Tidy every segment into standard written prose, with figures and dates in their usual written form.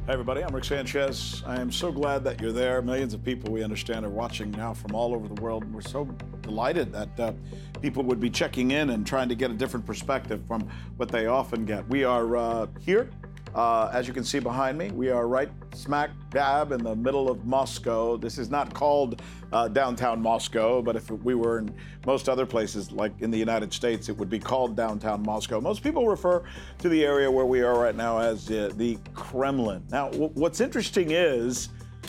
Hey everybody, I'm Rick Sanchez. I am so glad that you're there. Millions of people, we understand, are watching now from all over the world. We're so delighted that people would be checking in and trying to get a different perspective from what they often get. We are here, as you can see behind me. We are right smack dab in the middle of Moscow. This is not called downtown Moscow, but if we were in most other places, like in the United States, it would be called downtown Moscow. Most people refer to the area where we are right now as the Kremlin. Now, what's interesting is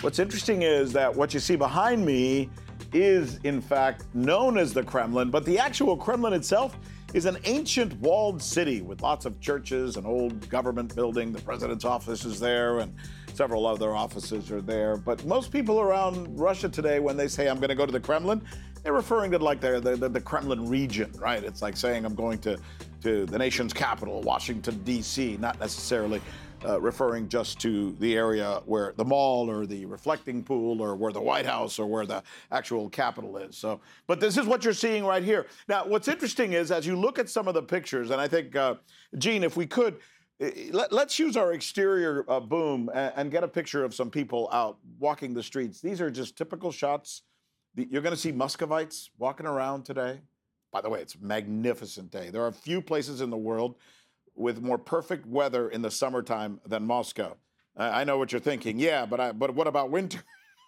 that what you see behind me is, in fact, known as the Kremlin, but the actual Kremlin itself is an ancient walled city with lots of churches, an old government building. The president's office is there, and several other offices are there. But most people around Russia today, when they say, I'm going to go to the Kremlin, they're referring to like the Kremlin region, right? It's like saying I'm going to the nation's capital, Washington, D.C., not necessarily referring just to the area where the mall or the reflecting pool or where the White House or where the actual capital is. So, but this is what you're seeing right here. Now, what's interesting is as you look at some of the pictures, and I think, Gene, if we could, let's use our exterior boom and get a picture of some people out walking the streets. These are just typical shots. You're going to see Muscovites walking around today. By the way, it's a magnificent day. There are a few places in the world with more perfect weather in the summertime than Moscow. I know what you're thinking. Yeah, but what about winter?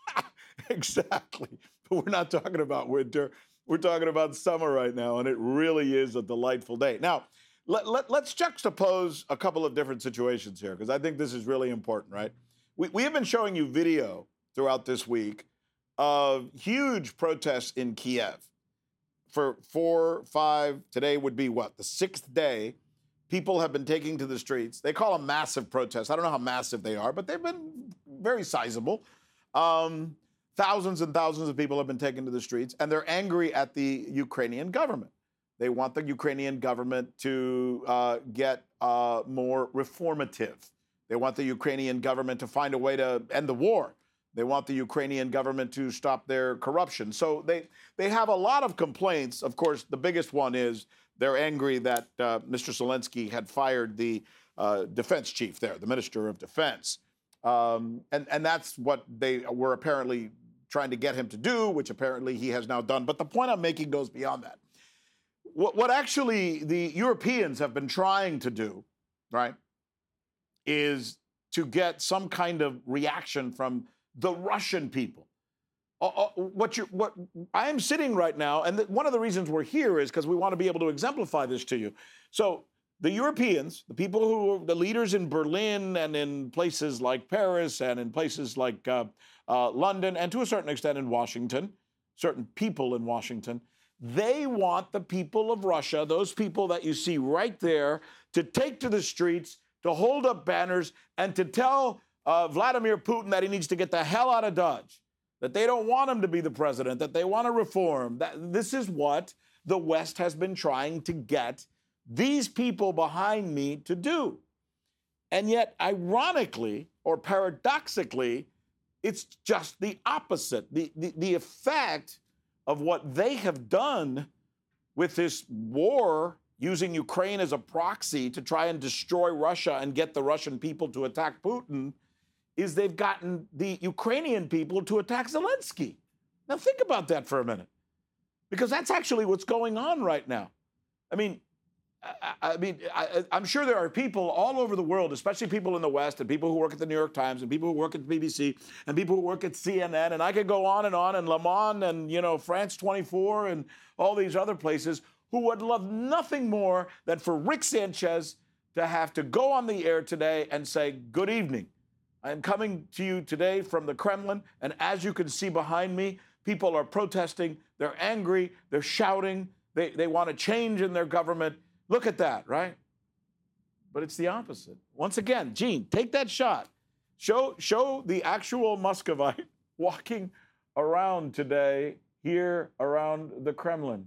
Exactly. But we're not talking about winter. We're talking about summer right now, and it really is a delightful day. Now, let's juxtapose a couple of different situations here, because I think this is really important, right? We have been showing you video throughout this week of huge protests in Kiev. For 4, 5, today would be what? The 6th day. People have been taking to the streets. They call them massive protests. I don't know how massive they are, but they've been very sizable. Thousands and thousands of people have been taken to the streets, and they're angry at the Ukrainian government. They want the Ukrainian government to get more reformative. They want the Ukrainian government to find a way to end the war. They want the Ukrainian government to stop their corruption. So they have a lot of complaints. Of course, the biggest one is they're angry that Mr. Zelensky had fired the defense chief there, the Minister of Defense. And that's what they were apparently trying to get him to do, which apparently he has now done. But the point I'm making goes beyond that. What actually the Europeans have been trying to do, right, is to get some kind of reaction from the Russian people. What I am sitting right now, and one of the reasons we're here is because we want to be able to exemplify this to you. So the Europeans, the people who are the leaders in Berlin and in places like Paris and in places like London, and to a certain extent in Washington, certain people in Washington, they want the people of Russia, those people that you see right there, to take to the streets, to hold up banners, and to tell Vladimir Putin that he needs to get the hell out of Dodge, that they don't want him to be the president, that they want to reform. This is what the West has been trying to get these people behind me to do. And yet, ironically, or paradoxically, it's just the opposite. The effect of what they have done with this war, using Ukraine as a proxy to try and destroy Russia and get the Russian people to attack Putin, is they've gotten the Ukrainian people to attack Zelensky. Now think about that for a minute, because that's actually what's going on right now. I mean, I'm sure there are people all over the world, especially people in the West, and people who work at the New York Times, and people who work at the BBC, and people who work at CNN, and I could go on, and Le Monde, and France 24, and all these other places, who would love nothing more than for Rick Sanchez to have to go on the air today and say, good evening. I am coming to you today from the Kremlin, and as you can see behind me, people are protesting, they're angry, they're shouting, they want a change in their government. Look at that, right? But it's the opposite. Once again, Gene, take that shot. Show the actual Muscovite walking around today here around the Kremlin.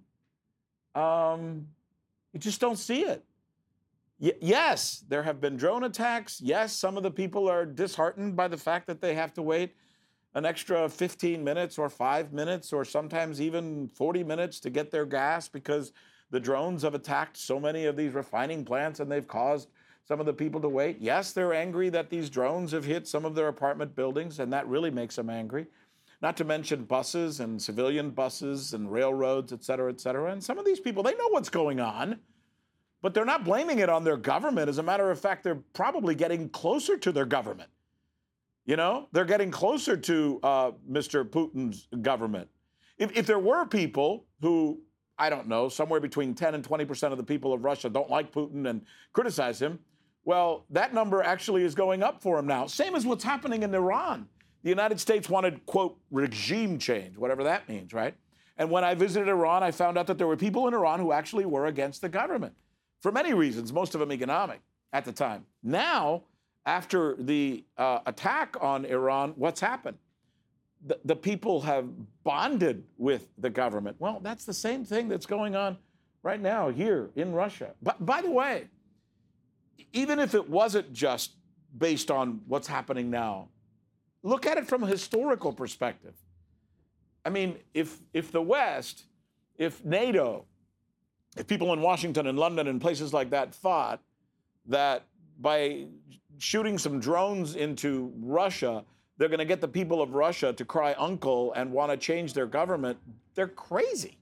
You just don't see it. Yes, there have been drone attacks. Yes, some of the people are disheartened by the fact that they have to wait an extra 15 minutes or 5 minutes or sometimes even 40 minutes to get their gas because the drones have attacked so many of these refining plants and they've caused some of the people to wait. Yes, they're angry that these drones have hit some of their apartment buildings, and that really makes them angry. Not to mention buses and civilian buses and railroads, et cetera, et cetera. And some of these people, they know what's going on, but they're not blaming it on their government. As a matter of fact, they're probably getting closer to their government. You know, they're getting closer to Mr. Putin's government. If there were people who, I don't know, somewhere between 10 and 20% of the people of Russia don't like Putin and criticize him, well, that number actually is going up for him now. Same as what's happening in Iran. The United States wanted, quote, regime change, whatever that means, right? And when I visited Iran, I found out that there were people in Iran who actually were against the government for many reasons, most of them economic at the time. Now, after the attack on Iran, what's happened? The people have bonded with the government. Well, that's the same thing that's going on right now here in Russia. But by the way, even if it wasn't just based on what's happening now, look at it from a historical perspective. I mean, if the West, if NATO, if people in Washington and London and places like that thought that by shooting some drones into Russia, they're going to get the people of Russia to cry uncle and want to change their government, they're crazy.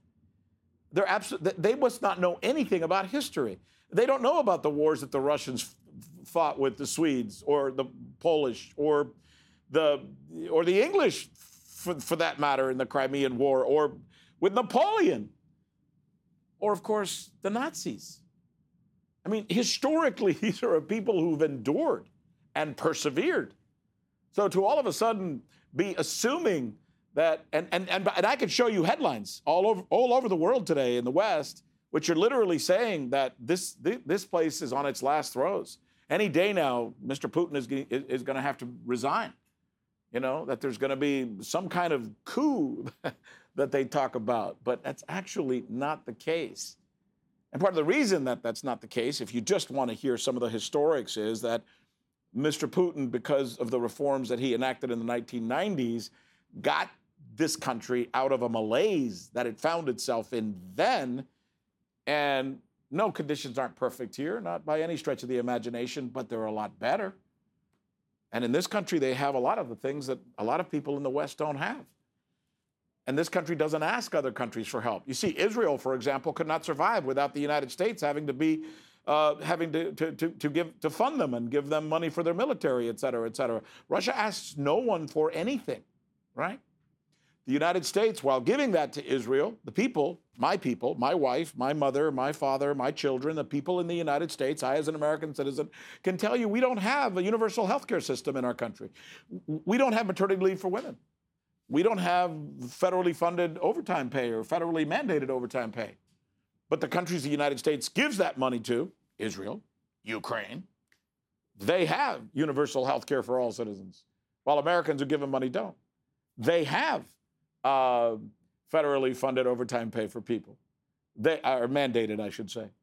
They must not know anything about history. They don't know about the wars that the Russians fought with the Swedes or the Polish or the English, for that matter, in the Crimean War, or with Napoleon, or, of course, the Nazis. I mean, historically, these are people who've endured and persevered. So to all of a sudden be assuming that, and I could show you headlines all over the world today in the West, which are literally saying that this place is on its last throes. Any day now, Mr. Putin is going to have to resign. You know, that there's going to be some kind of coup that they talk about, but that's actually not the case. And part of the reason that that's not the case, if you just want to hear some of the historics, is that Mr. Putin, because of the reforms that he enacted in the 1990s, got this country out of a malaise that it found itself in then. And no, conditions aren't perfect here, not by any stretch of the imagination, but they're a lot better. And in this country, they have a lot of the things that a lot of people in the West don't have. And this country doesn't ask other countries for help. You see, Israel, for example, could not survive without the United States having to fund them and give them money for their military, et cetera, et cetera. Russia asks no one for anything, right? The United States, while giving that to Israel, the people, my wife, my mother, my father, my children, the people in the United States, I as an American citizen, can tell you we don't have a universal health care system in our country. We don't have maternity leave for women. We don't have federally funded overtime pay or federally mandated overtime pay. But the countries the United States gives that money to, Israel, Ukraine, they have universal health care for all citizens, while Americans who give them money don't. They have federally funded overtime pay for people. They are mandated, I should say.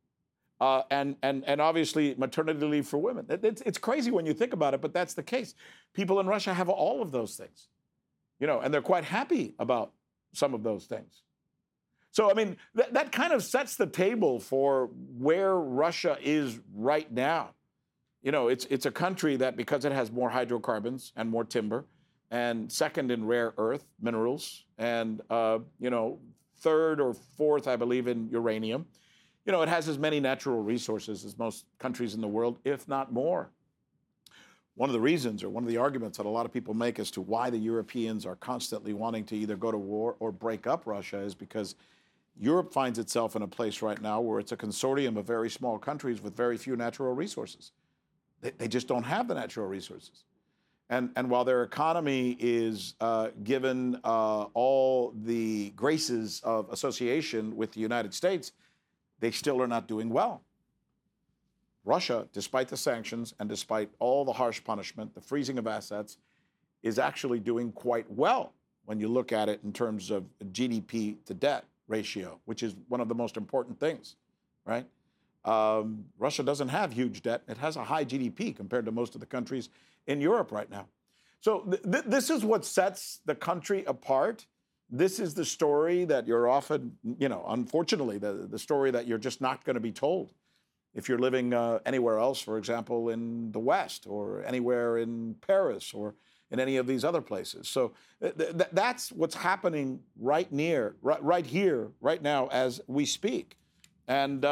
And obviously maternity leave for women. It's crazy when you think about it, but that's the case. People in Russia have all of those things, you know, and they're quite happy about some of those things. So, I mean, that kind of sets the table for where Russia is right now. You know, it's a country that, because it has more hydrocarbons and more timber, and second in rare earth minerals, and, you know, third or fourth, I believe, in uranium. You know, it has as many natural resources as most countries in the world, if not more. One of the reasons, or one of the arguments that a lot of people make as to why the Europeans are constantly wanting to either go to war or break up Russia is because Europe finds itself in a place right now where it's a consortium of very small countries with very few natural resources. They just don't have the natural resources. And while their economy is given all the graces of association with the United States, they still are not doing well. Russia, despite the sanctions and despite all the harsh punishment, the freezing of assets, is actually doing quite well when you look at it in terms of GDP to debt ratio, which is one of the most important things, right? Russia doesn't have huge debt. It has a high GDP compared to most of the countries in Europe right now. So this is what sets the country apart. This is the story that you're often, you know, unfortunately, the story that you're just not going to be told. if you're living anywhere else, for example, in the West or anywhere in Paris or in any of these other places. So that's what's happening right here, right now, as we speak. And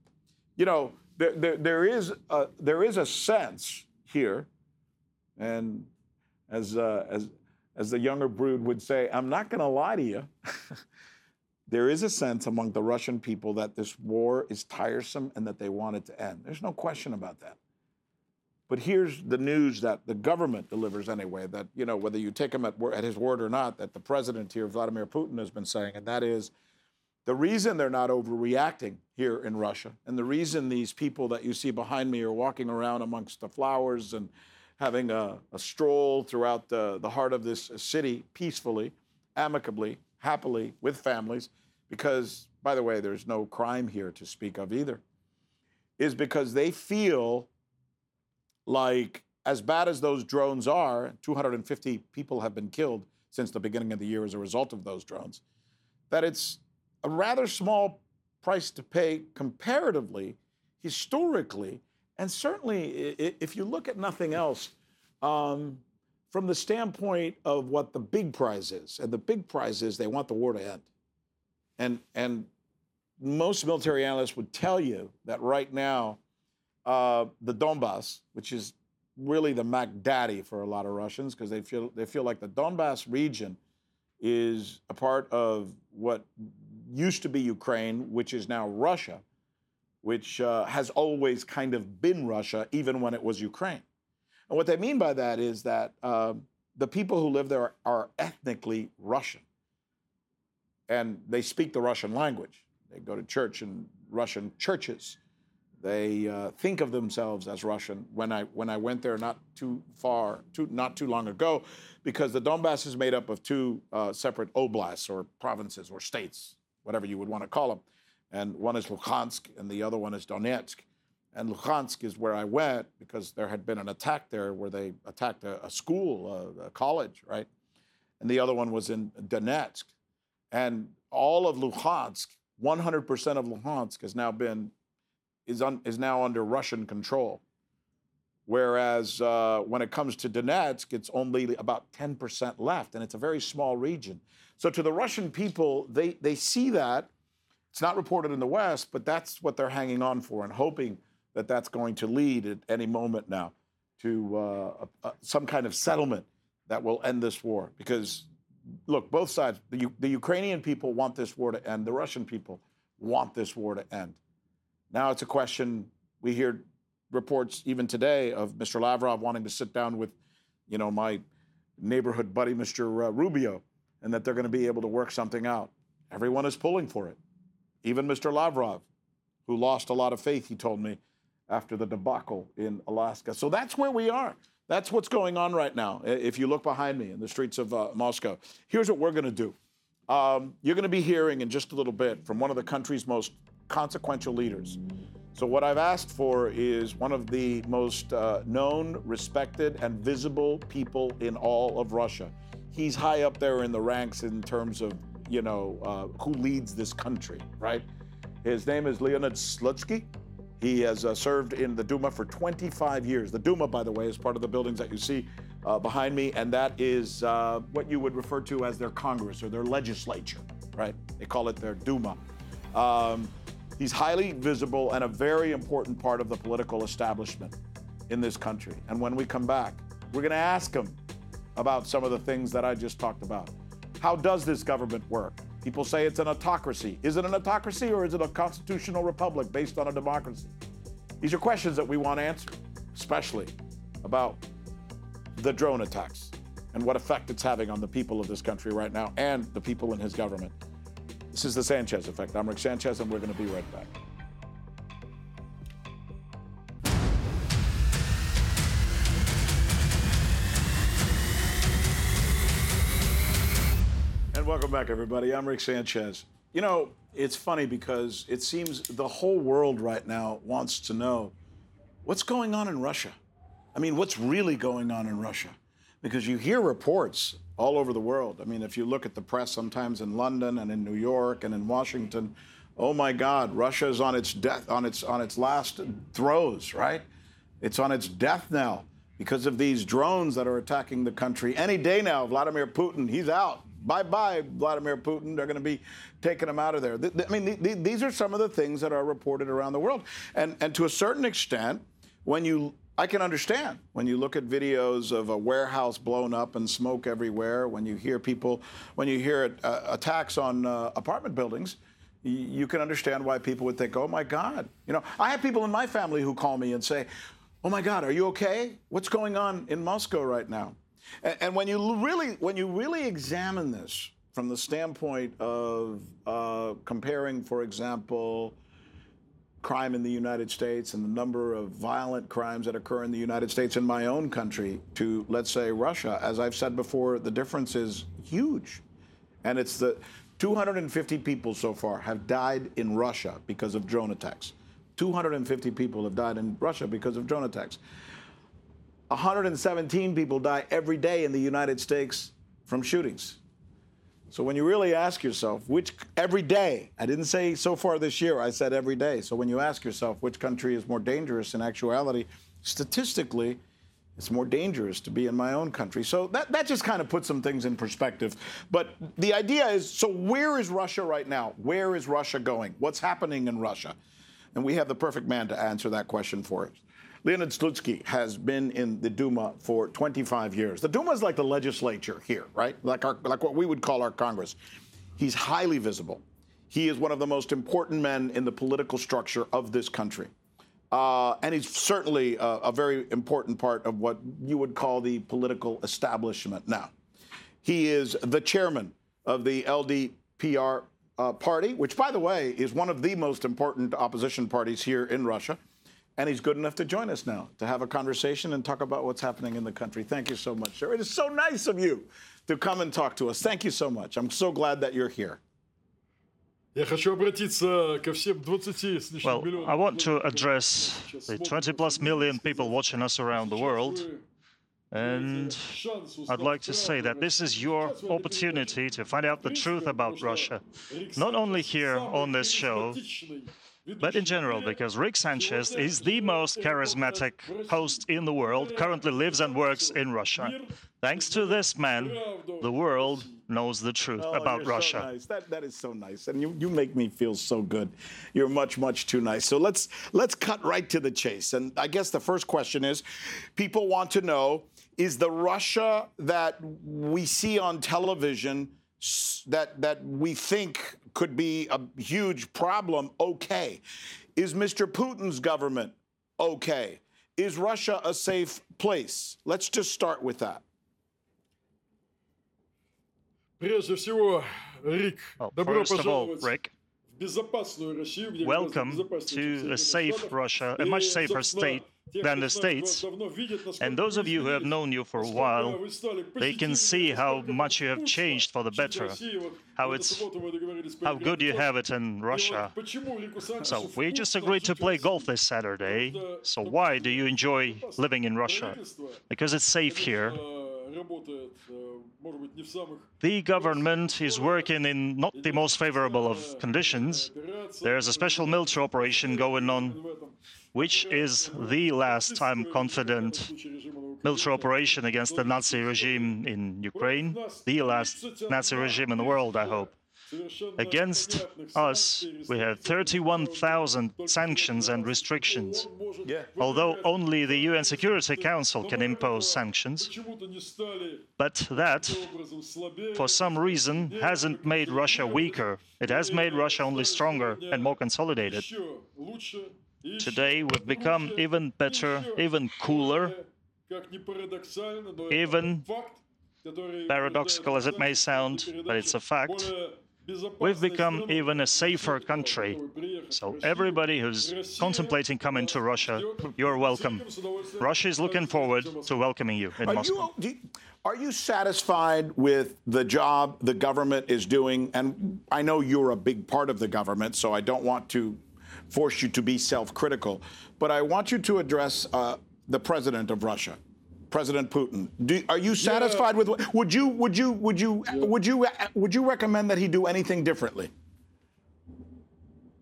there is a sense here, and as the younger brood would say, I'm not going to lie to you. There is a sense among the Russian people that this war is tiresome and that they want it to end. There's no question about that. But here's the news that the government delivers anyway, that, whether you take him at his word or not, that the president here, Vladimir Putin, has been saying, and that is the reason they're not overreacting here in Russia, and the reason these people that you see behind me are walking around amongst the flowers and having a stroll throughout the heart of this city peacefully, amicably, happily, with families, because, by the way, there's no crime here to speak of either, is because they feel like, as bad as those drones are, 250 people have been killed since the beginning of the year as a result of those drones, that it's a rather small price to pay comparatively, historically, and certainly if you look at nothing else, from the standpoint of what the big prize is. And the big prize is they want the war to end. And most military analysts would tell you that right now, the Donbass, which is really the Mac Daddy for a lot of Russians, because they feel like the Donbass region is a part of what used to be Ukraine, which is now Russia, which has always kind of been Russia, even when it was Ukraine. And what they mean by that is that the people who live there are ethnically Russian. And they speak the Russian language. They go to church in Russian churches. They think of themselves as Russian. When I went there not too long ago, because the Donbass is made up of two separate oblasts or provinces or states, whatever you would want to call them. And one is Luhansk and the other one is Donetsk. And Luhansk is where I went because there had been an attack there where they attacked a school, a college, right? And the other one was in Donetsk. And all of Luhansk, 100% of Luhansk is now under Russian control. Whereas when it comes to Donetsk, it's only about 10% left, and it's a very small region. So to the Russian people, they see that. It's not reported in the West, but that's what they're hanging on for and hoping that that's going to lead at any moment now to some kind of settlement that will end this war. Because, look, both sides, the Ukrainian people want this war to end. The Russian people want this war to end. Now it's a question, we hear reports even today of Mr. Lavrov wanting to sit down with, my neighborhood buddy, Mr. Rubio, and that they're going to be able to work something out. Everyone is pulling for it. Even Mr. Lavrov, who lost a lot of faith, he told me, after the debacle in Alaska. So that's where we are. That's what's going on right now. If you look behind me in the streets of Moscow, here's what we're going to do. You're going to be hearing in just a little bit from one of the country's most consequential leaders. So what I've asked for is one of the most known, respected, and visible people in all of Russia. He's high up there in the ranks in terms of, who leads this country, right? His name is Leonid Slutsky. He has served in the Duma for 25 years. The Duma, by the way, is part of the buildings that you see behind me, and that is what you would refer to as their Congress or their legislature, right? They call it their Duma. He's highly visible and a very important part of the political establishment in this country. And when we come back, we're going to ask him about some of the things that I just talked about. How does this government work? People say it's an autocracy. Is it an autocracy or is it a constitutional republic based on a democracy? These are questions that we want answered, especially about the drone attacks and what effect it's having on the people of this country right now and the people in his government. This is the Sanchez Effect. I'm Rick Sanchez, and we're going to be right back. And welcome back, everybody. I'm Rick Sanchez. It's funny because it seems the whole world right now wants to know what's going on in Russia. I mean, what's really going on in Russia? Because you hear reports all over the world. I mean, if you look at the press sometimes in London and in New York and in Washington oh my God, Russia is on its death, on its last throes, right? It's on its death now because of these drones that are attacking the country. Any day now, Vladimir Putin, he's out. Bye-bye, Vladimir Putin. They're going to be taking him out of there. I mean, these are some of the things that are reported around the world. And to a certain extent, I can understand when you look at videos of a warehouse blown up and smoke everywhere, when you hear attacks on apartment buildings, you can understand why people would think, oh my God. You know, I have people in my family who call me and say, oh my God, are you okay? What's going on in Moscow right now? And when you really examine this from the standpoint of comparing, for example, crime in the United States and the number of violent crimes that occur in the United States in my own country to, let's say, Russia, as I've said before, the difference is huge. And it's the 250 people so far have died in Russia because of drone attacks. 250 people have died in Russia because of drone attacks. 117 people die every day in the United States from shootings. So when you really ask yourself, every day, I didn't say so far this year, I said every day. So when you ask yourself which country is more dangerous in actuality, statistically, it's more dangerous to be in my own country. So that just kind of puts some things in perspective. But the idea is, so where is Russia right now? Where is Russia going? What's happening in Russia? And we have the perfect man to answer that question for us. Leonid Slutsky has been in the Duma for 25 years. The Duma is like the legislature here, right? Like what we would call our Congress. He's highly visible. He is one of the most important men in the political structure of this country. And he's certainly a very important part of what you would call the political establishment now. He is the chairman of the LDPR party, which, by the way, is one of the most important opposition parties here in Russia. And he's good enough to join us now to have a conversation and talk about what's happening in the country. Thank you so much, sir. It is so nice of you to come and talk to us. Thank you so much. I'm so glad that you're here. Well, I want to address the 20+ million people watching us around the world. And I'd like to say that this is your opportunity to find out the truth about Russia, not only here on this show, but in general, because Rick Sanchez is the most charismatic host in the world, currently lives and works in Russia. Thanks to this man, the world knows the truth about Russia. So nice. That is so nice. And you make me feel so good. You're much, much too nice. So let's cut right to the chase. And I guess the first question is, people want to know, is the Russia that we see on television that we think could be a huge problem okay? Is Mr. Putin's government okay? Is Russia a safe place? Let's just start with that. First of all, Rick, welcome to a safe Russia, a much safer state than the States. And those of you who have known you for a while, they can see how much you have changed for the better, how good you have it in Russia. So we just agreed to play golf this Saturday. So why do you enjoy living in Russia? Because it's safe here. The government is working in not the most favorable of conditions. There's a special military operation going on, which is the last time confident military operation against the Nazi regime in Ukraine, the last Nazi regime in the world, I hope. Against us, we have 31,000 sanctions and restrictions. Although only the UN Security Council can impose sanctions, but that, for some reason, hasn't made Russia weaker. It has made Russia only stronger and more consolidated. Today, we've become even better, even cooler, even paradoxical as it may sound, but it's a fact. We've become even a safer country. So everybody who's contemplating coming to Russia, you're welcome. Russia is looking forward to welcoming you in Moscow. Are you satisfied with the job the government is doing? And I know you're a big part of the government, so I don't want to force you to be self-critical, but I want you to address the president of Russia, President Putin. Are you satisfied with? Would you recommend that he do anything differently?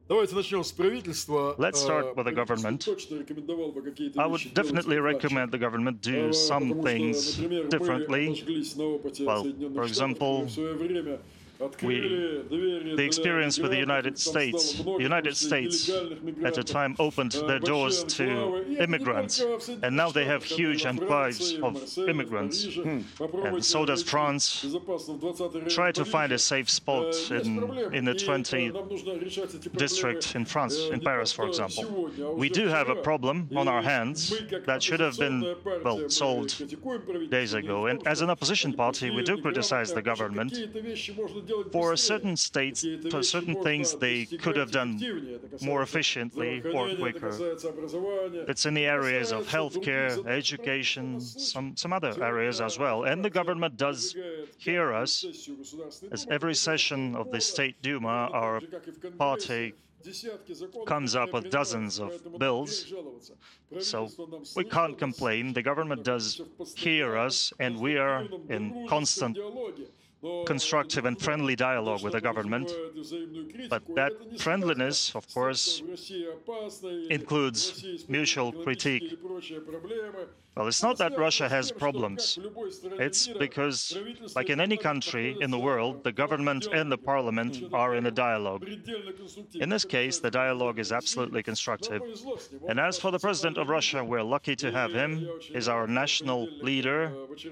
Давайте начнем с правительства. Let's start with the government. Точно рекомендовал бы какие-то I вещи would делать definitely иначе. recommend the government do some Потому things что, например, мы differently. обожглись на опыте Well, Соединенных for Штатов, example, которые в свое время открыли двери the для experience with the мигрантов, United там States. стало много, The United в том числе States нелегальных at the мигрантов, time opened their doors большие to анклавы. И это не immigrants, только в Соединенных and now they have Штатах, huge это и во enclaves Франции, в of Марселе, в immigrants. Париже. Попробуйте And so does найти France. безопасно в 20-й район Try to find a Парижа. safe spot Есть проблемы, in the и 20th нам нужно решать эти district in France, проблемы in не Paris, for только example. сегодня, а We уже do have a вчера. problem on our И hands мы, как that should have been, оппозиционная партия, well, мы solved критикуем правительство, days дело ago. в And том, as an что opposition party, we do такие criticize the неграмотные, government. какие-то вещи можно делать For быстрее, certain states, какие-то for вещи certain можно things they could have достигать done эффективнее. Это more касается efficiently or здравоохранения, это quicker. касается образования, It's in the areas of касается healthcare, других задач. education, Правительство some other areas as well. And the government does hear us. сессию Государственной As Думы, every session of the State Duma, our party comes up with dozens of bills. So we can't complain. The government does hear us, and we are in constant constructive and friendly dialogue with the government. But that friendliness, of course, includes mutual critique. Well, it's not that Russia has problems. It's because, like in any country in the world, the government and the parliament are in a dialogue. In this case, the dialogue is absolutely constructive. And as for the president of Russia, we're lucky to have him. He's our national leader.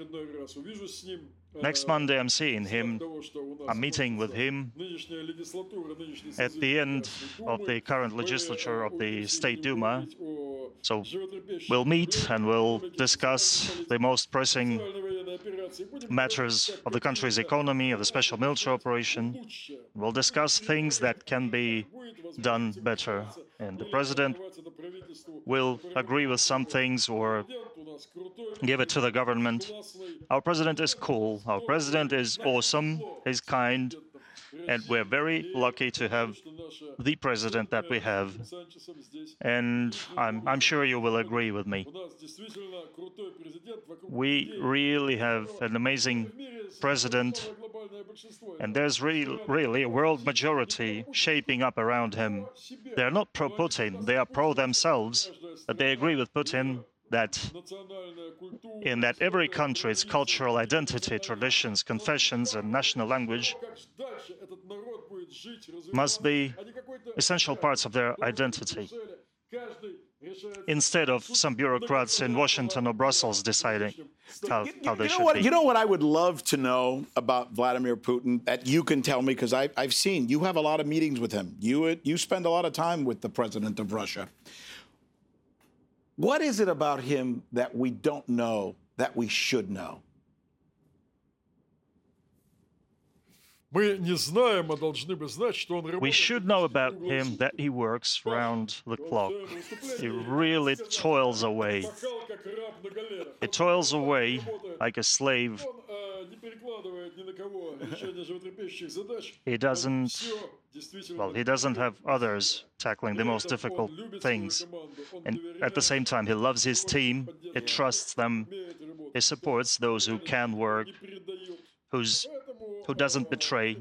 Next Monday, I'm seeing him. I'm meeting with him at the end of the current legislature of the State Duma. So we'll meet and we'll discuss the most pressing matters of the country's economy, of the special military operation. We'll discuss things that can be done better. And the president will agree with some things or give it to the government. Our president is cool. Our president is awesome. He's kind. And we're very lucky to have the president that we have. And I'm sure you will agree with me. We really have an amazing president, and there's really a world majority shaping up around him. They're not pro-Putin, they are pro-themselves, but they agree with Putin that in that every country's cultural identity, traditions, confessions, and national language must be essential parts of their identity, instead of some bureaucrats in Washington or Brussels deciding how they should be. You know what I would love to know about Vladimir Putin that you can tell me, because I've seen you have a lot of meetings with him. You spend a lot of time with the president of Russia. What is it about him that we don't know that we should know? Мы не знаем, а должны бы знать, что он We работает should know about him that he works round the clock. He really toils away. пахал как раб на галерах. He toils away like a slave. Он не перекладывает ни на кого решение животрепещущих задач. He doesn't, Всё действительно well, he doesn't have others tackling the most difficult things. And at the same time, he loves his team, he trusts them, he supports those who can work, who doesn't betray.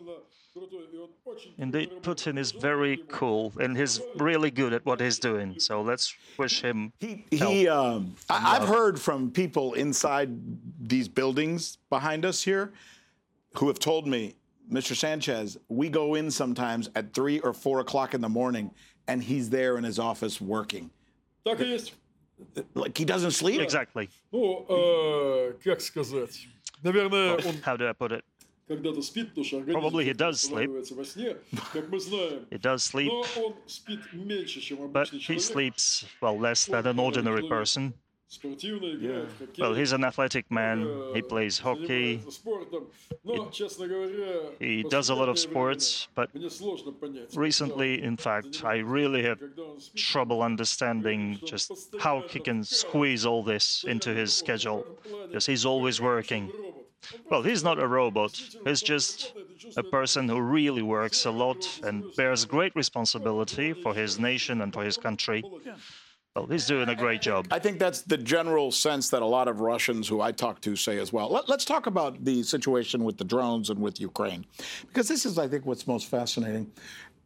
Indeed, Putin is very cool and he's really good at what he's doing. So let's wish him health. I've heard from people inside these buildings behind us here who have told me, Mr. Sanchez, we go in sometimes at 3 or 4 o'clock in the morning and he's there in his office working. Так и есть. Like he doesn't sleep? Exactly. Ну, как сказать? Наверное, он How do I put it? когда-то спит, потому что Probably he организм does sleep. восстанавливается во сне, как мы знаем. He does sleep, Но он спит меньше, чем but обычный he человек. sleeps, well, less than an ordinary person. Спортивно играет в хоккей. Well, he's an athletic man. He plays hockey. занимается спортом. Но, честно говоря, He does a lot of sports, but мне сложно понять. recently, in fact, I really have Когда он спит, trouble understanding just how he can squeeze all this into his schedule, because he's always working. Well, he's not a robot. He's just a person who really works a lot and bears great responsibility for his nation and for his country. Well, he's doing a great job. I think that's the general sense that a lot of Russians who I talk to say as well. Let's talk about the situation with the drones and with Ukraine, because this is, I think, what's most fascinating.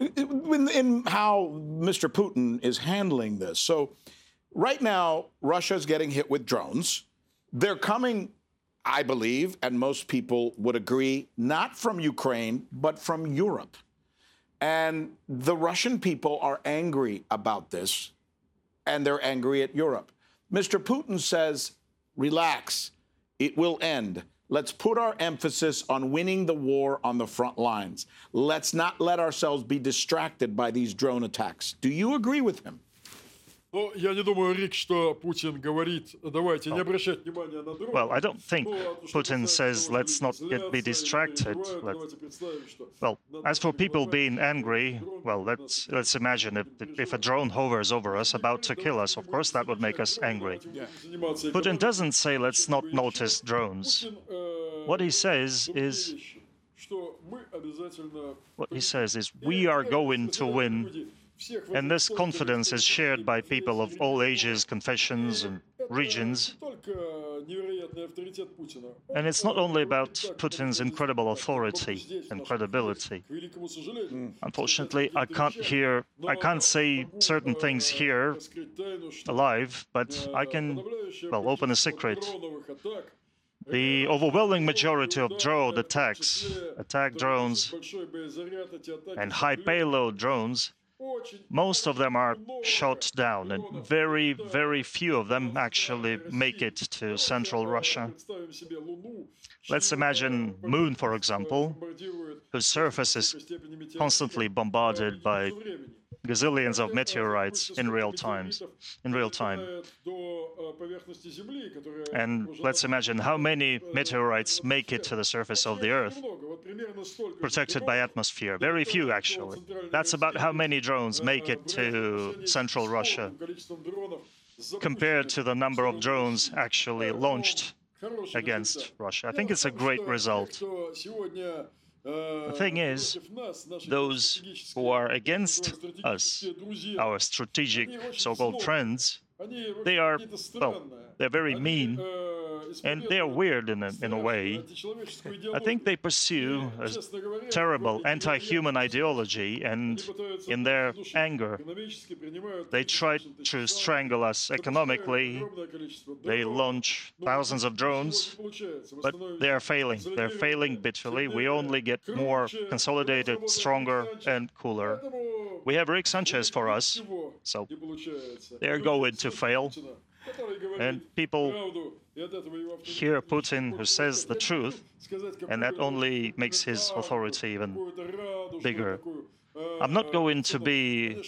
in how Mr. Putin is handling this. So right now, Russia's getting hit with drones. They're coming, I believe, and most people would agree, not from Ukraine, but from Europe. And the Russian people are angry about this, and they're angry at Europe. Mr. Putin says, relax, it will end. Let's put our emphasis on winning the war on the front lines. Let's not let ourselves be distracted by these drone attacks. Do you agree with him? Ну, я не думаю, Рик, что Путин говорит, давайте не обращать внимания на дроны. Well, I don't think Putin says, let's not be distracted. Well, as for people being angry, well, let's imagine if a drone hovers over us about to kill us, of course that would make us angry. Putin doesn't say, let's not notice drones. What he says is, we are going to win. And this confidence is shared by people of all ages, confessions, and regions. And it's not only about Putin's incredible authority and credibility. Unfortunately, I can't say certain things here live, but I can, well, open a secret. The overwhelming majority of drone attacks, attack drones, and high payload drones, most of them are shot down, and very, very few of them actually make it to central Russia. Let's imagine Moon, for example, whose surface is constantly bombarded by gazillions of meteorites in real time. And let's imagine how many meteorites make it to the surface of the Earth, protected by atmosphere. Very few, actually. That's about how many drones make it to central Russia, compared to the number of drones actually launched against Russia. I think it's a great result. The thing is, those who are against us, our strategic so-called friends, they are, well, they're very mean, and they are weird in a way. I think they pursue a terrible anti-human ideology, and in their anger, they try to strangle us economically. They launch thousands of drones, but they are failing. They're failing bitterly. We only get more consolidated, stronger, and cooler. We have Rick Sanchez for us, so they're going to fail. And people hear Putin, who says the truth, and that only makes his authority even bigger. I'm not going to be...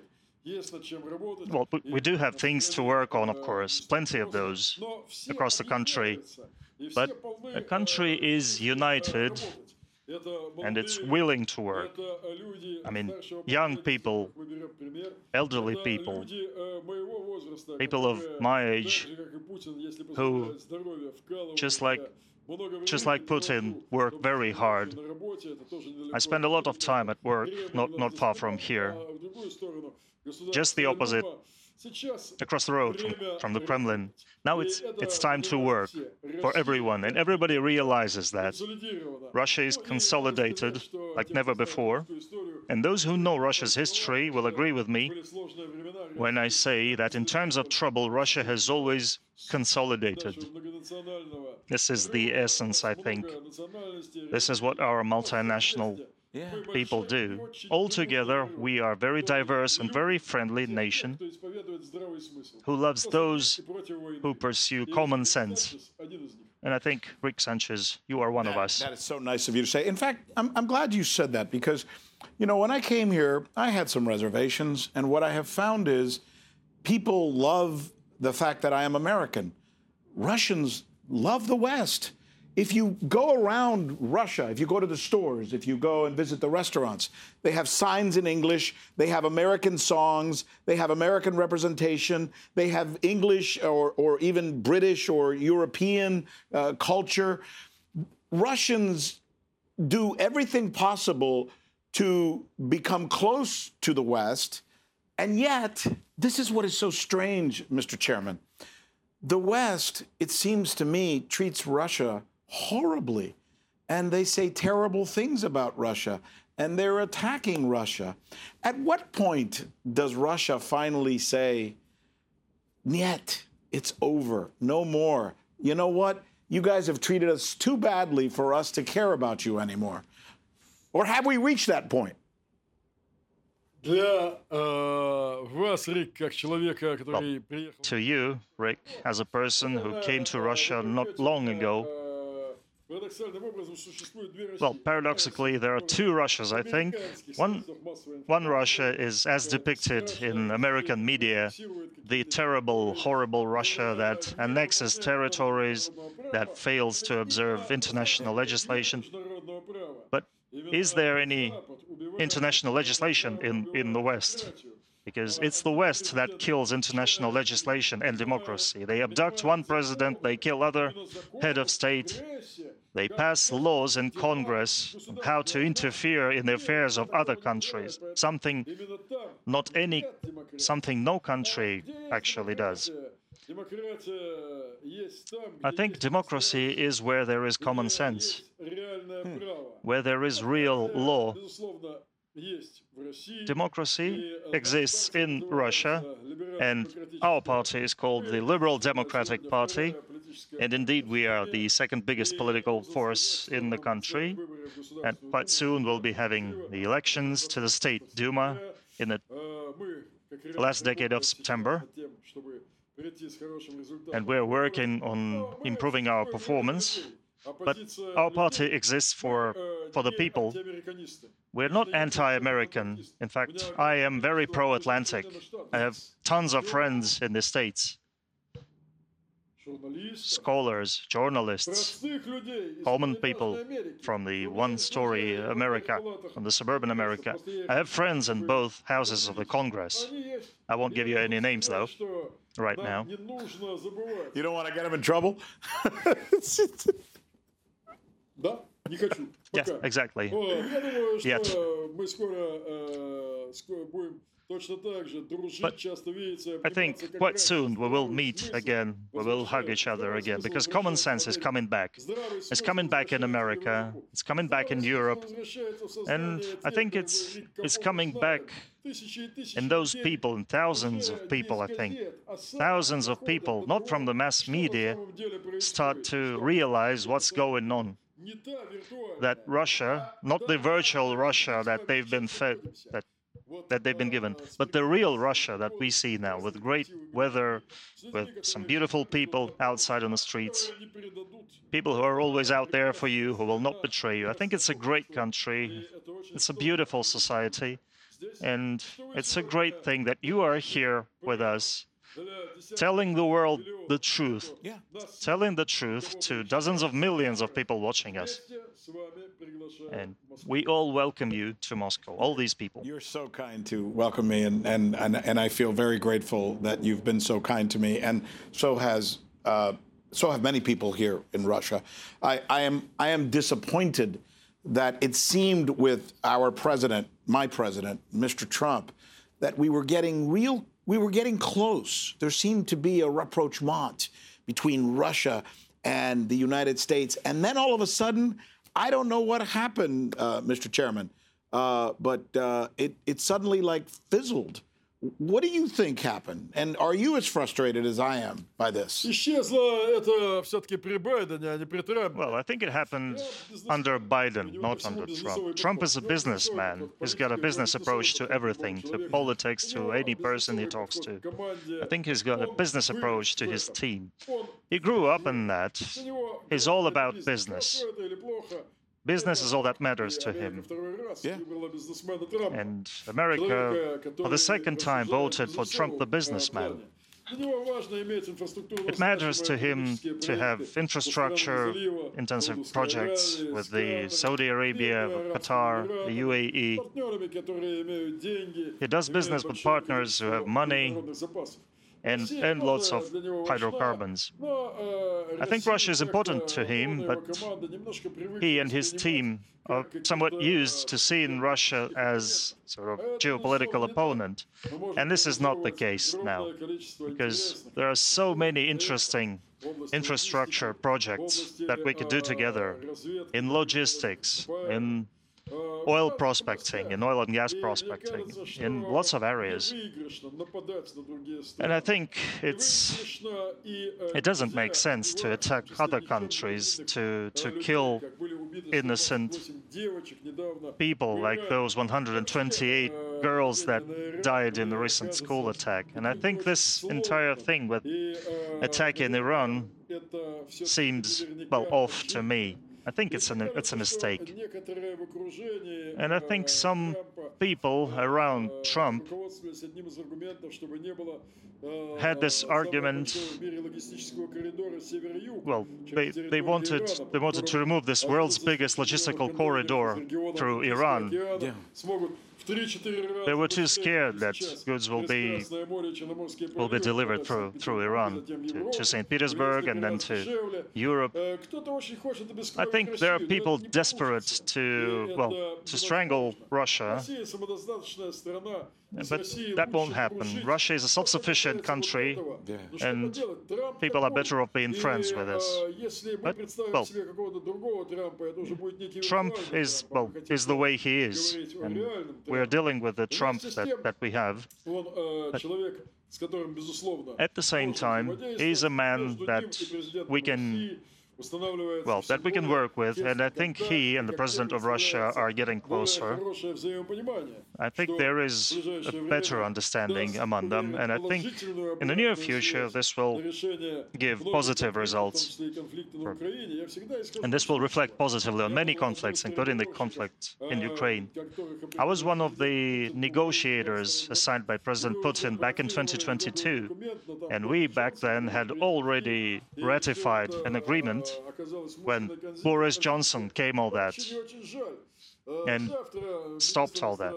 Well, we do have things to work on, of course, plenty of those across the country. But the country is united, and it's willing to work. I mean, young people, elderly people, people of my age, who, just like Putin, work very hard. I spend a lot of time at work, not far from here. Just the opposite, across the road from the Kremlin. Now it's time to work for everyone, and everybody realizes that Russia is consolidated like never before. And those who know Russia's history will agree with me when I say that in times of trouble, Russia has always consolidated. This is the essence, I think. This is what our multinational people do. Altogether, we are a very diverse and very friendly nation who loves those who pursue common sense. And I think, Rick Sanchez, you are one of us. That is so nice of you to say. In fact, I'm glad you said that, because, you know, when I came here, I had some reservations. And what I have found is people love the fact that I am American. Russians love the West. If you go around Russia, if you go to the stores, if you go and visit the restaurants, they have signs in English, they have American songs, they have American representation, they have English or even British or European culture. Russians do everything possible to become close to the West, and yet, this is what is so strange, Mr. Chairman. The West, it seems to me, treats Russia horribly. and they say terrible things about Russia, and they're attacking Russia. At what point does Russia finally say, "Niet, it's over, no more. You know what? You guys have treated us too badly for us to care about you anymore"? Or have we reached that point? Для вас, Рик, как человека, который приехал... To you, Rick, as a person who came to Russia not long ago, Парадоксальным образом существует две России. well, paradoxically, there are two Russias, I think. One Russia is as depicted in American media, the terrible, horrible Russia that annexes territories, that fails to observe international legislation. But is there any international legislation in the West? Because it's the West that kills international legislation and democracy. They abduct one president, they kill other head of state. They pass laws in Congress on how to interfere in the affairs of other countries, something no country actually does. I think democracy is where there is common sense, where there is real law. Democracy exists in Russia, and our party is called the Liberal Democratic Party. And indeed, we are the second biggest political force in the country. And quite soon, we'll be having the elections to the State Duma in the last decade of September. And we're working on improving our performance. But our party exists for the people. We're not anti-American. In fact, I am very pro-Atlantic. I have tons of friends in the States. Scholars, journalists, common people from the one-story America, from the suburban America. I have friends in both houses of the Congress. I won't give you any names, though, right now. You don't want to get them in trouble? Да, не хочу. Yes, Пока. exactly. Я думаю, Yet. что мы скоро будем точно так же дружить, часто видеться, I think quite soon we will meet again, we will hug each other again, because common sense is coming back. It's coming back in America, it's coming back in Europe, and I think it's coming back in those people, in thousands of people, I think. Thousands of people, not from the mass media, start to realize what's going on. That Russia, not the virtual Russia that they've been fed, that they've been given, but the real Russia that we see now, with great weather, with some beautiful people outside on the streets, people who are always out there for you, who will not betray you. I think it's a great country, it's a beautiful society, and it's a great thing that you are here with us, telling the world the truth, telling the truth to dozens of millions of people watching us. And we all welcome you to Moscow, all these people. You're so kind to welcome me, and I feel very grateful that you've been so kind to me, and so have many people here in Russia. I am disappointed that it seemed with our president, my president, Mr. Trump, that we were getting close. There seemed to be a rapprochement between Russia and the United States, and then all of a sudden, I don't know what happened, Mr. Chairman, but it suddenly like fizzled. What do you think happened? And are you as frustrated as I am by this? Исчезло это все-таки при Байдене, а не при Трампе. Well, I think it happened under Biden, not under Trump. Trump is a businessman. He's got a business approach to everything, to politics, to any person he talks to. I think he's got a business approach to his team. He grew up in that. He's all about business. Business is all that matters to him. Yeah. And America, for the second time, voted for Trump the businessman. It matters to him to have infrastructure-intensive projects with the Saudi Arabia, with Qatar, the UAE. He does business with partners who have money, and lots of hydrocarbons. I think Russia is important to him, but he and his team are somewhat used to seeing Russia as sort of geopolitical opponent. And this is not the case now, because there are so many interesting infrastructure projects that we could do together in logistics, in oil prospecting, in oil and gas prospecting, in lots of areas. And I think it doesn't make sense to attack other countries, to kill innocent people like those 128 girls that died in the recent school attack. And I think this entire thing with attacking Iran seems, well, off to me. I think it's a mistake. And I think some people around Trump had this argument. Well, they wanted to remove this world's biggest logistical corridor through Iran. Yeah. They were too scared that goods will be delivered through Iran to St. Petersburg and then to Europe. I think there are people desperate to strangle Russia, but that won't happen. Russia is a self-sufficient country, and people are better off being friends with us. But, well, Trump is the way he is, and we're dealing with the Trump that we have. But at the same time, he's a man that we can work with, and I think he and the president of Russia are getting closer. I think there is a better understanding among them, and I think in the near future this will give positive results. And this will reflect positively on many conflicts, including the conflict in Ukraine. I was one of the negotiators assigned by President Putin back in 2022, and we back then had already ratified an agreement when Boris Johnson came all that and stopped all that,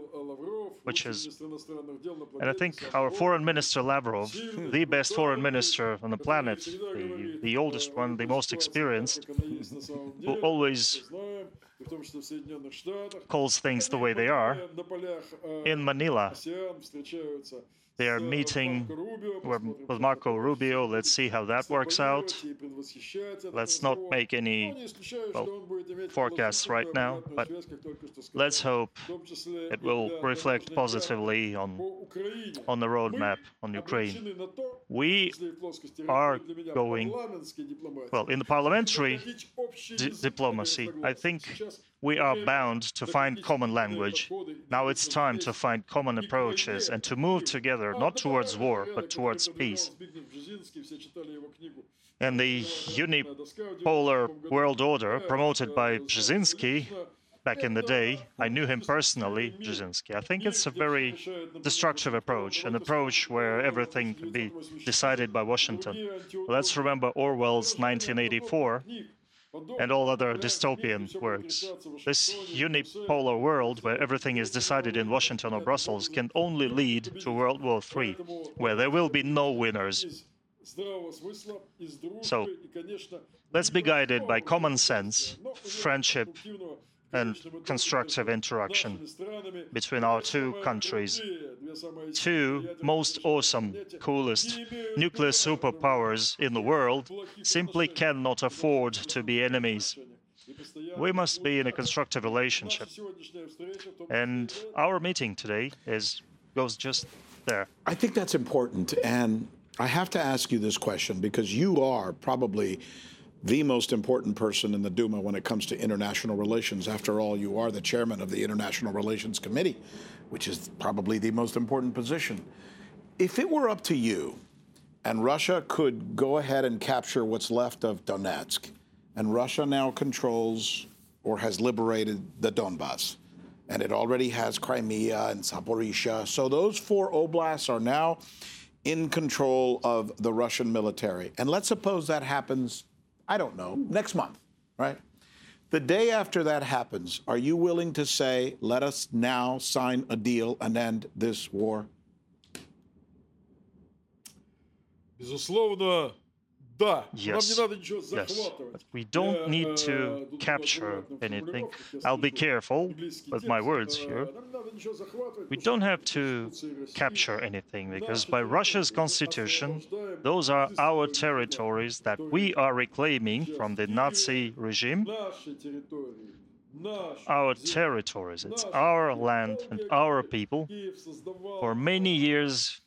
and I think our foreign minister Lavrov, the best foreign minister on the planet, the oldest one, the most experienced, who always calls things the way they are, in Manila. They are meeting with Marco Rubio. Let's see how that works out. Let's not make any forecasts right now, but let's hope it will reflect positively on the roadmap on Ukraine. We are going, well, in the parliamentary diplomacy, I think we are bound to find common language. Now it's time to find common approaches and to move together, not towards war, but towards peace. And the unipolar world order promoted by Brzezinski back in the day, I knew him personally, Brzezinski. I think it's a very destructive approach, an approach where everything can be decided by Washington. Let's remember Orwell's 1984 and all other dystopian works. This unipolar world where everything is decided in Washington or Brussels can only lead to World War III, where there will be no winners. So let's be guided by common sense, friendship, and constructive interaction between our two countries. Two most awesome, coolest nuclear superpowers in the world simply cannot afford to be enemies. We must be in a constructive relationship. And our meeting today goes just there. I think that's important. And I have to ask you this question because you are probably the most important person in the Duma when it comes to international relations. After all, you are the chairman of the International Relations Committee, which is probably the most important position. If it were up to you, and Russia could go ahead and capture what's left of Donetsk, and Russia now controls or has liberated the Donbas, and it already has Crimea and Zaporizhia, so those four oblasts are now in control of the Russian military. And let's suppose that happens, I don't know, next month, right? The day after that happens, are you willing to say, let us now sign a deal and end this war? Безусловно, да. Нам не Yes, надо ничего yes. захватывать. But we don't need to Тут capture такой anything. формулировка, я I'll be слышу careful английский with my текст. words here. Нам не надо ничего захватывать, We потому don't что have to Конституция России capture anything because наша by Russia's территория. Мы constitution, освобождаем those are our нацистскую territories that территорию. we are reclaiming Сейчас from the Киев, Nazi regime. наши территории, наши Our земли, territories, it's наши our земли. land and Долгие our годы people. Киев создавал For many years,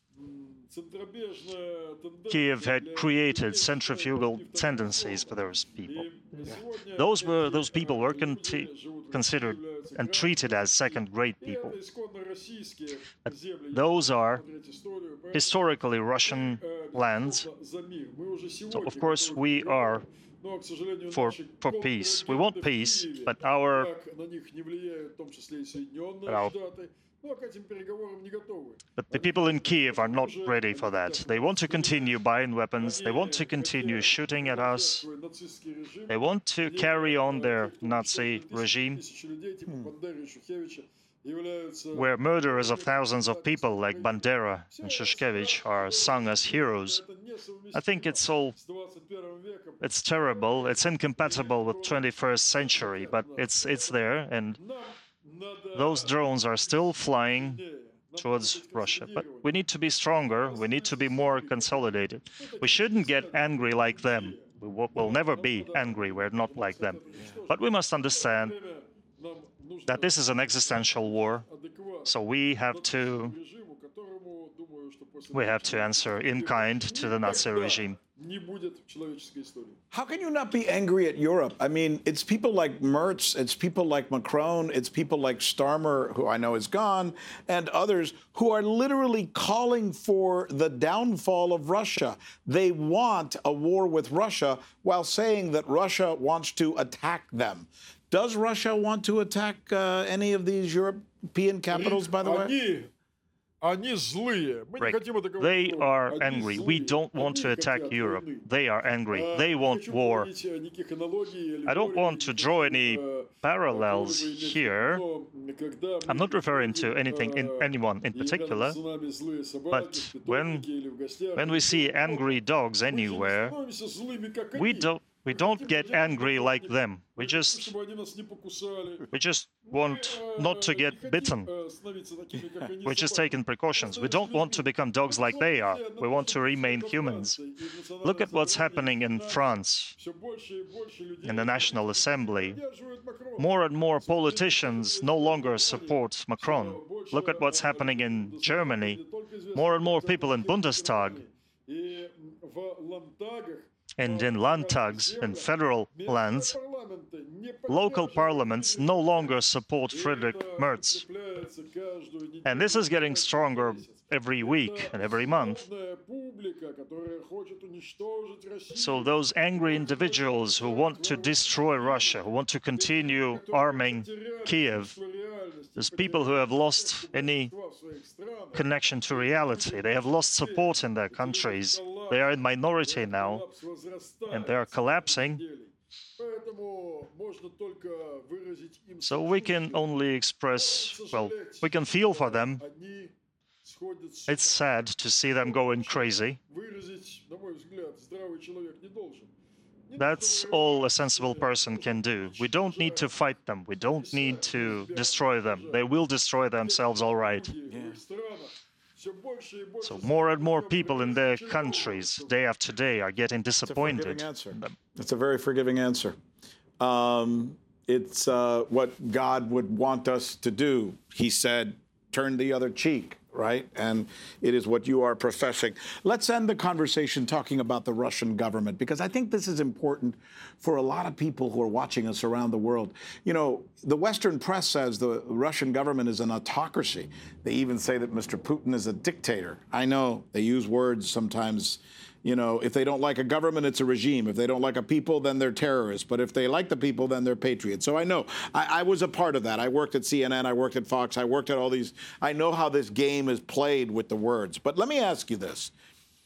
центробежная тенденция Kiev had для created людей, centrifugal которые tendencies for those people. И сегодня Those эти people were люди живут в considered России, and являются treated as гражданами second-rate России. И people. это исконно российские земли. Those Если are посмотреть историю, поэтому historically Russian lands. безусловно, за мир. Мы уже So, сегодня of course, готовы we к are переговорам. Но, к сожалению, for наши peace. We контрагенты want в peace, Киеве but our никак на них не влияют, в том числе и Соединенные our- Штаты. Но к этим переговорам не готовы. But the people in Kiev are not ready for that. They want to continue buying weapons. They want to continue shooting at us. Свой нацистский режим. They want to carry on their Nazi regime, Тысячи людей, типа Бандеры и Шухевича, являются where murderers of thousands of people like Bandera and Shushkevich are sung as heroes. I think it's all, с 21 веком. it's terrible. It's incompatible with 21st century, but it's there, and Нам надо those drones are still flying сильнее. Нам towards надо быть Russia. But консолидированнее. we need to be stronger. We need to be more consolidated. We shouldn't get angry like them. We'll never be angry. We're not like them. But we must understand Время нам нужно that this is an existential war. адекватно So we have to режиму, которому, думаю, что после we have to answer in kind to the Nazi никогда regime. не будет в человеческой истории. How can you not be angry at Europe? I mean, it's people like Merz, it's people like Macron, it's people like Starmer, who I know is gone, and others who are literally calling for the downfall of Russia. They want a war with Russia while saying that Russia wants to attack them. Does Russia want to attack any of these European capitals, by the way? Они злые. Мы не Right. хотим это They говорить. are Они angry. We злые. don't want Они to attack хотят Europe. войны. They are angry. They Не want хочу war. говорить никаких аналогий, I don't want to draw any parallels аллегорий, here. но когда I'm not referring to anything in anyone in и particular, рядом с нами злые собаки, but питомники или в гостях, when we see то angry dogs мы же не anywhere, становимся злыми, как we они. don't get angry like them. We just Чтобы они нас не покусали. want not to get bitten. We're just taking precautions. We don't want to become dogs like they are. We want to remain humans. Look at what's happening in France, in the National Assembly. More and more politicians no longer support Macron. Look at what's happening in Germany. More and more people in Bundestag and in Landtags, in federal lands, local parliaments no longer support Friedrich Merz. And this is getting stronger every week and every month. So those angry individuals who want to destroy Russia, who want to continue arming Kiev, those people who have lost any connection to reality, they have lost support in their countries. They are in minority now, and they are collapsing. So we can only express, well, we can feel for them. It's sad to see them going crazy. That's all a sensible person can do. We don't need to fight them. We don't need to destroy them. They will destroy themselves all right. So more and more people in their countries, day after day, are getting disappointed. It's a very forgiving answer. It's what God would want us to do. He said, turn the other cheek, right? And it is what you are professing. Let's end the conversation talking about the Russian government, because I think this is important for a lot of people who are watching us around the world. You know, the Western press says the Russian government is an autocracy. They even say that Mr. Putin is a dictator. I know they use words sometimes. You know, if they don't like a government, it's a regime. If they don't like a people, then they're terrorists. But if they like the people, then they're patriots. So I know. I was a part of that. I worked at CNN. I worked at Fox. I worked at all these. I know how this game is played with the words. But let me ask you this.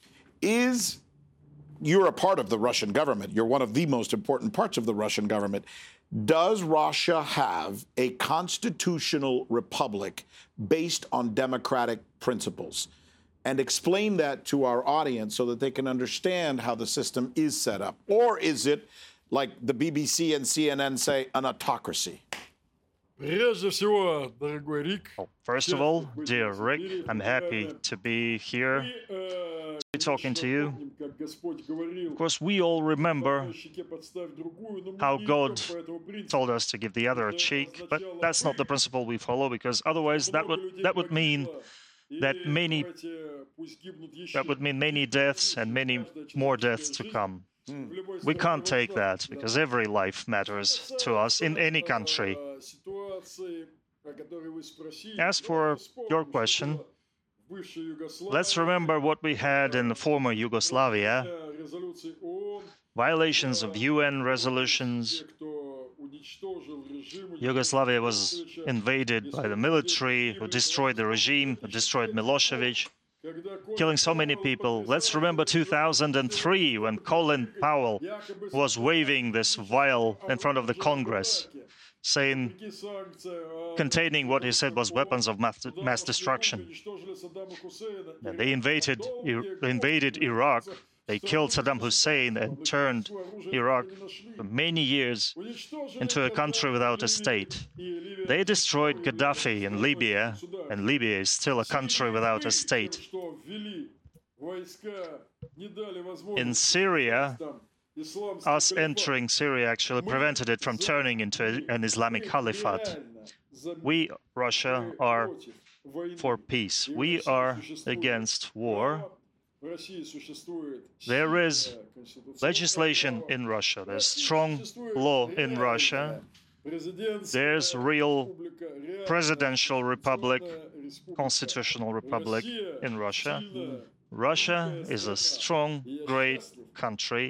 You're a part of the Russian government. You're one of the most important parts of the Russian government. Does Russia have a constitutional republic based on democratic principles? and explain that to our audience so that they can understand how the system is set up? Or is it, like the BBC and CNN say, an autocracy? Прежде всего, дорогой Рик, First of all, dear Rick, I'm happy to be here to be talking to you. Of course, we all remember how God told us to give the other a cheek, but that's not the principle we follow, because otherwise that would mean many deaths and many more deaths to come. We can't take that, because every life matters to us in any country. As for your question, let's remember what we had in the former Yugoslavia: violations of UN resolutions. Yugoslavia was invaded by the military, who destroyed the regime, who destroyed Milosevic, killing so many people. Let's remember 2003, when Colin Powell was waving this vial in front of the Congress, saying, containing what he said was weapons of mass destruction. And they invaded Iraq. They killed Saddam Hussein and turned Iraq for many years into a country without a state. They destroyed Gaddafi in Libya, and Libya is still a country without a state. In Syria, us entering Syria actually prevented it from turning into an Islamic caliphate. We, Russia, are for peace. We are against war. There is legislation in Russia. There's strong law in Russia. There's real presidential republic, constitutional republic in Russia. Russia is a strong, great country,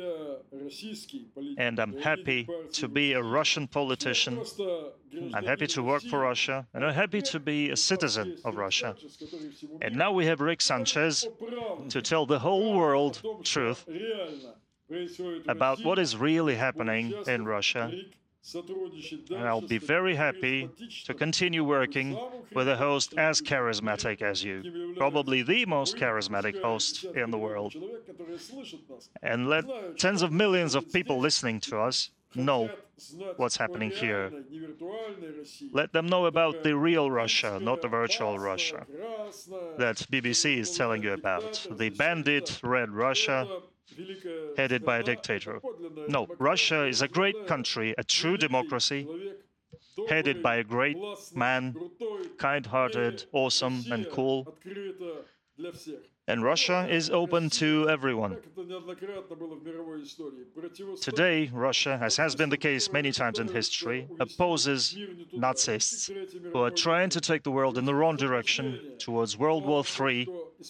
and I'm happy to be a Russian politician. I'm happy to work for Russia, and I'm happy to be a citizen of Russia. And now we have Rick Sanchez to tell the whole world truth about what is really happening in Russia. And I'll be very happy to continue working with a host as charismatic as you, probably the most charismatic host in the world. And let tens of millions of people listening to us know what's happening here. Let them know about the real Russia, not the virtual Russia that BBC is telling you about, the bandit Red Russia, headed by a dictator. No, Russia is a great country, a true democracy, headed by a great man, kind-hearted, awesome, and cool. And Russia is open to everyone. Today, Russia, as has been the case many times in history, opposes Nazists who are trying to take the world in the wrong direction towards World War III.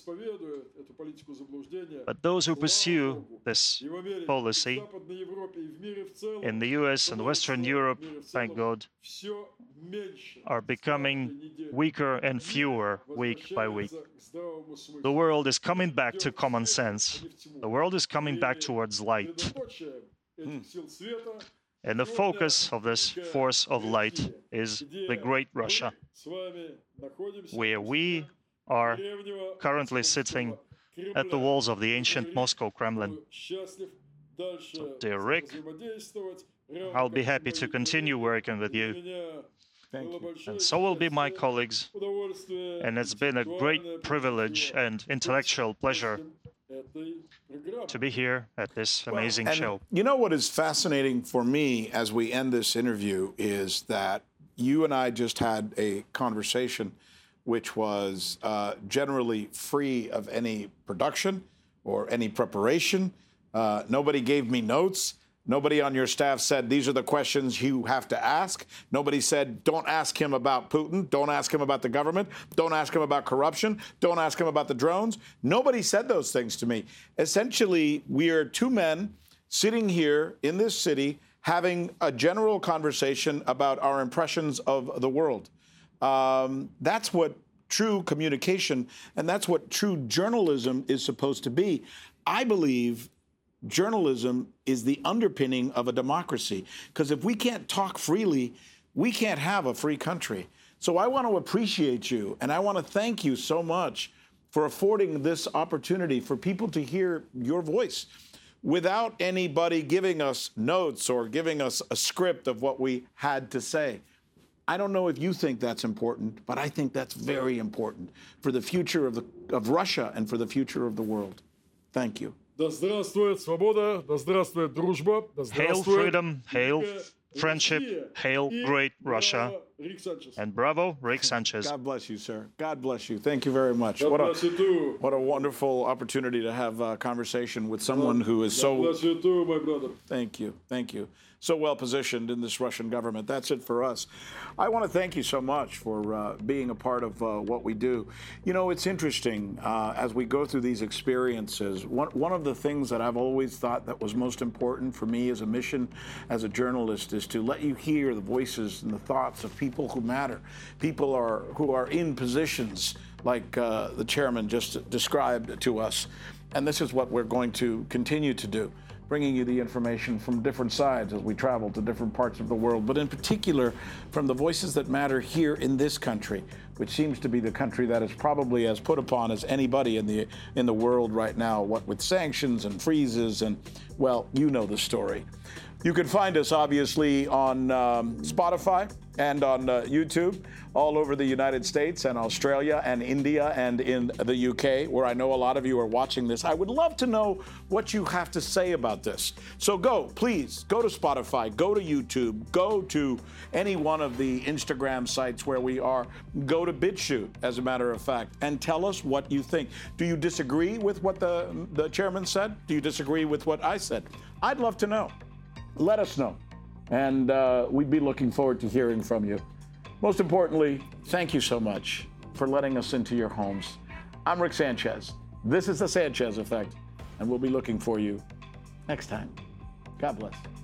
But those who pursue this policy in the US and Western Europe, thank God, are becoming weaker and fewer week by week. The world is coming back to common sense. The world is coming back towards light. And the focus of this force of light is the Great Russia, where we are currently sitting at the walls of the ancient Moscow Kremlin. So, dear Rick, I'll be happy to continue working with you. Thank you. And so will be my colleagues. And it's been a great privilege and intellectual pleasure to be here at this amazing show. You know what is fascinating for me as we end this interview is that you and I just had a conversation which was generally free of any production or any preparation. Nobody gave me notes. Nobody on your staff said, these are the questions you have to ask. Nobody said, don't ask him about Putin. Don't ask him about the government. Don't ask him about corruption. Don't ask him about the drones. Nobody said those things to me. Essentially, we are two men sitting here in this city having a general conversation about our impressions of the world. That's what true communication and that's what true journalism is supposed to be. I believe journalism is the underpinning of a democracy, because if we can't talk freely, we can't have a free country. So I want to appreciate you, and I want to thank you so much for affording this opportunity for people to hear your voice without anybody giving us notes or giving us a script of what we had to say. I don't know if you think that's important, but I think that's very important for the future of Russia and for the future of the world. Thank you. Да здравствует свобода, да здравствует дружба, да Hail здравствует freedom, hail friendship, hail great Russia, Рик Санчес. and bravo, Rick Sanchez. God bless you, sir. God bless you. Thank you very much. God bless you too. What a wonderful opportunity to have a conversation with someone who is God so... bless you too, my brother. Thank you. Thank you. So well positioned in this Russian government. That's it for us. I want to thank you so much for being a part of what we do. You know, it's interesting as we go through these experiences. One of the things that I've always thought that was most important for me as a mission, as a journalist, is to let you hear the voices and the thoughts of people who matter, people who are in positions like the chairman just described to us. And this is what we're going to continue to do, bringing you the information from different sides as we travel to different parts of the world, but in particular from the voices that matter here in this country, which seems to be the country that is probably as put upon as anybody in the world right now, what with sanctions and freezes and, well, you know the story. You can find us, obviously, on Spotify and on YouTube all over the United States and Australia and India and in the UK, where I know a lot of you are watching this. I would love to know what you have to say about this. So please, go to Spotify, go to YouTube, go to any one of the Instagram sites where we are, go to BitChute, as a matter of fact, and tell us what you think. Do you disagree with what the chairman said? Do you disagree with what I said? I'd love to know. Let us know. And we'd be looking forward to hearing from you. Most importantly, thank you so much for letting us into your homes. I'm Rick Sanchez. This is The Sanchez Effect, and we'll be looking for you next time. God bless.